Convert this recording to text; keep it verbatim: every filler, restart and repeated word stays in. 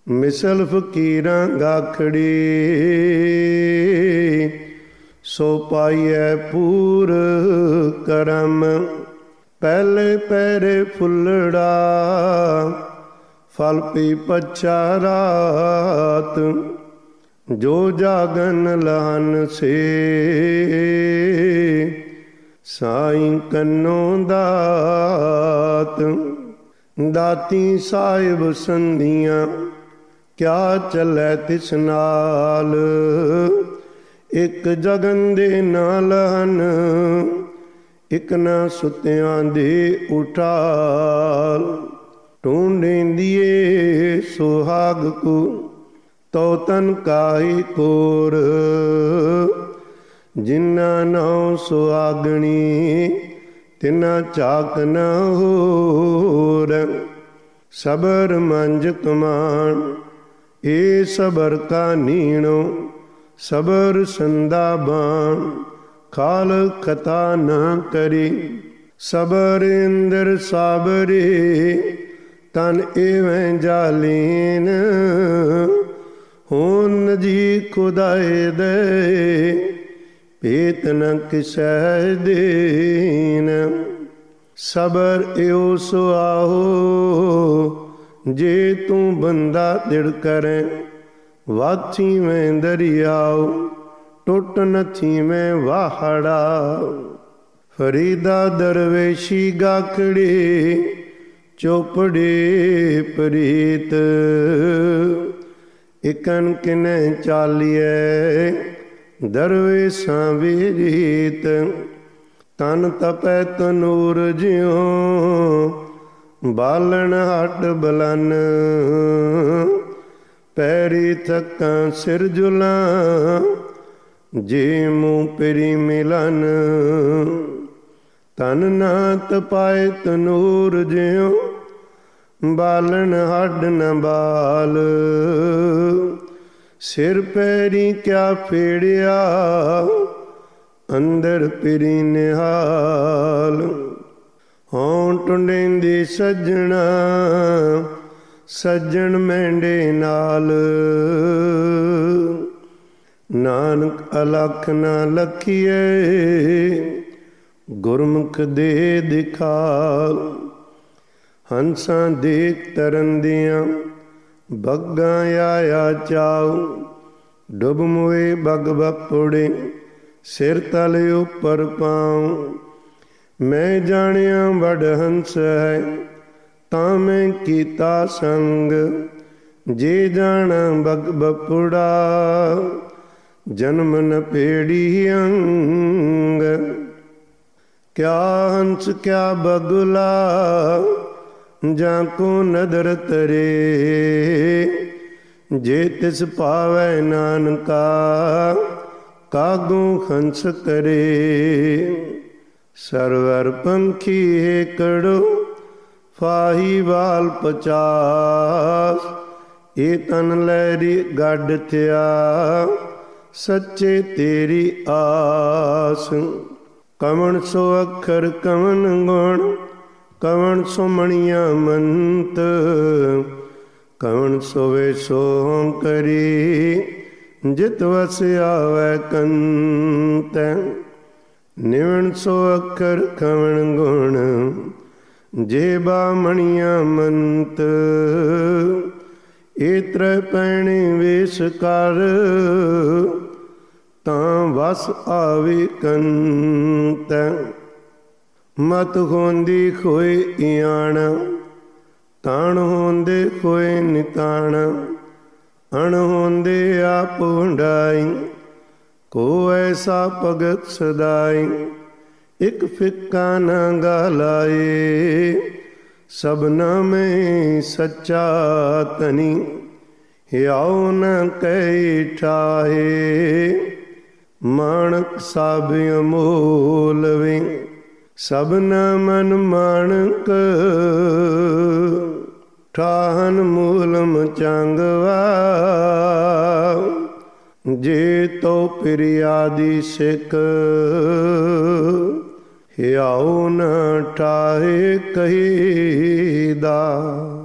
ਮਿਸਲ ਫਕੀਰਾਂ ਗਾਖੜੀ ਸੋ ਪਾਈਐ ਪੂਰ ਕਰਮ। ਪਹਿਲੇ ਪੈਰੇ ਫੁੱਲੜਾ ਫਲ ਪੀ ਪਛਾ ਰਾਤ। ਜੋ ਜਾਗਨ ਲਹਨ ਸੇ ਸਾਈਂ ਕੰਨੋਂ ਦਾਤ। ਦਾਤੀ ਸਾਹਿਬ ਸੰਧੀਆਂ ਕਿਆ ਚੱਲੈ ਤਿਸ ਨਾਲ। ਇੱਕ ਜਗਨ ਦੇ ਨਾਲ ਹਨ ਇੱਕ ਨਾ ਸੁਤਿਆਂ ਦੇ ਉਠਾਲ। ਢੂੰਡੇਂਦੀਏ ਸੁਹਾਗ ਕੋ ਤੋ ਤਨ ਕਾਈ ਕੋਰ। ਜਿਨ੍ਹਾਂ ਨੌ ਸੁਹਾਗਣੀ ਤਿਨਾ ਚਾਕ ਨ ਹੋਰ। ਸਬਰ ਮੰਜ ਕਮਾਨ ਏ ਸਬਰ ਕਾ ਨੀਣੋ। ਸਬਰ ਸੰਦਾ ਬਾਣ ਖਾਲ ਖਤਾ ਨਾ ਕਰੀ। ਸਬਰ ਇੰਦਰ ਸਾਬਰੇ ਤਨ ਏਵੇਂ ਜਾਲੀਨ। ਹੁਣ ਜੀ ਖੁਦਾਏ ਦੇ ਭੇਤ ਨ ਕਿਸੈ ਦੇਨ। ਸਬਰ ਇਉ ਸੁਆਹੋ ਜੇ ਤੂੰ ਬੰਦਾ ਦਿੜ ਕਰੇ। ਵਾਥੀ ਮੈਂ ਦਰਿਆਉ ਟੁੱਟ ਨਥੀ ਮੈਂ ਵਾਹੜਾ। ਫਰੀਦਾ ਦਰਵੇਸ਼ੀ ਗਾਖੜੀ ਚੋਪੜੇ ਪ੍ਰੀਤ। ਇਕਨ ਕਿਨੈ ਚਾਲੀਐ ਦਰਵੇਸ਼ਾਂ ਵੀ ਰੀਤ। ਤਨ ਤਪੈ ਤਨੂਰ ਜਿਉ ਬਾਲਣ ਹੱਟ ਬਲਨ। ਪੈਰੀ ਥੱਕਾਂ ਸਿਰ ਜੁਲਾਂ ਜੇ ਮੂੰਹ ਪਰੀ ਮਿਲਨ। ਤਨ ਨਾ ਤਪਾਏ ਤਨੂਰ ਜਿਉ ਬਾਲਣ ਹੱਡ ਨ ਬਾਲ। ਸਿਰ ਪੈਰੀ ਕਿਆ ਫੇੜਿਆ ਅੰਦਰ ਪਿਰੀ ਨਿਹਾਲ। ਹੋਂ ਟੁੰਡੇਂਦੀ ਸੱਜਣਾ ਸੱਜਣ ਮੈਂਡੇ ਨਾਲ। ਨਾਨਕ ਅਲਖ ਨਾ ਲਖੀਏ ਗੁਰਮੁਖ ਦੇ ਦਿਖਾਲ। ਹੰਸਾਂ ਦੇਖ ਤਰੰਦੀਆਂ ਬੱਗਾਂ ਆਇਆ ਚਾਉ। ਡੁੱਬ ਮੋਏ ਬਗ ਬਪੁੜੇ ਸਿਰ ਤਲ ਉੱਪਰ ਪਾਉ। ਮੈਂ ਜਾਣਿਆ ਵਡ ਹੰਸ ਹੈ ਤਾਂ ਮੈਂ ਕੀਤਾ ਸੰਗ। ਜੇ ਜਾਣਾ ਬਗ ਬਪੁੜਾ ਜਨਮ ਨ ਪੇੜੀ ਅੰਗ। ਕਿਆ ਹੰਸ ਕਿਆ ਬਗੁਲਾ ਜਾਂ ਕੋ ਨਦਰ ਤਰੇ। ਜੇ ਤਿਸ ਭਾਵੈ ਨਾਨਕਾ ਕਾਗੂ ਹੰਸ ਕਰੇ। ਸਰਵਰ ਪੰਖੀ ਏਕੜੋ ਫਾਹੀ ਵਾਲ ਪਚਾਸ। ਇਹ ਤਨ ਲਹਿਰੀ ਗੱਡ ਥਿਆ ਸੱਚੇ ਤੇਰੀ ਆਸ। ਕਵਣ ਸੋ ਅੱਖਰ ਕਵਣ ਗੁਣ ਕਵਣ ਸੋ ਮਣੀਆਂ ਮੰਤ। ਕਵਣ ਸੋ ਵੇ ਸੋ ਕਰੀ ਜਿਤ ਵਸ ਆਵੈ ਕੰਤ। ਨਿਵਣ ਸੋ ਅੱਖਰ ਕਵਣ ਗੁਣ ਜੇਬਾ ਮਣੀਆਂ ਮੰਤ। ਏਤਰੇ ਪੈਣੇ ਵੇਸ ਕਰ ਤਾਂ ਵਸ ਆਵੇ ਕੰਤ। ਮਤ ਹੁੰਦੀ ਖੋਏ ਇਆਣ ਤਾਣ ਹੁੰਦੇ ਖੋਏ ਨਿਤਾਣ। ਅਣ ਹੁੰਦੇ ਆਪ ਵੰਡਾਈ ਕੋ ਐਸਾ ਭਗਤ ਸਦਾਈ। ਇੱਕ ਫਿੱਕਾ ਨਾ ਗਾਲਾਏ ਸਭਨਾ ਮੈਂ ਸੱਚਾ ਤਨੀ। ਹਿਆਉ ਨ ਕਹਿ ਠਾਹੇ ਮਾਣਕ ਸਭ ਅਮੋਲ ਵੇ। ਸਭਨਾ ਮਨ ਮਾਣਕ ਠਾਹਨ ਮੂਲਮ ਚੰਗਵਾ। ਜੇ ਤੋ ਪਿਰਿਆਦੀ ਸਿੱਖ ਹਿਆਉ ਨ ਠਾਹੇ ਕਹੀਦਾ।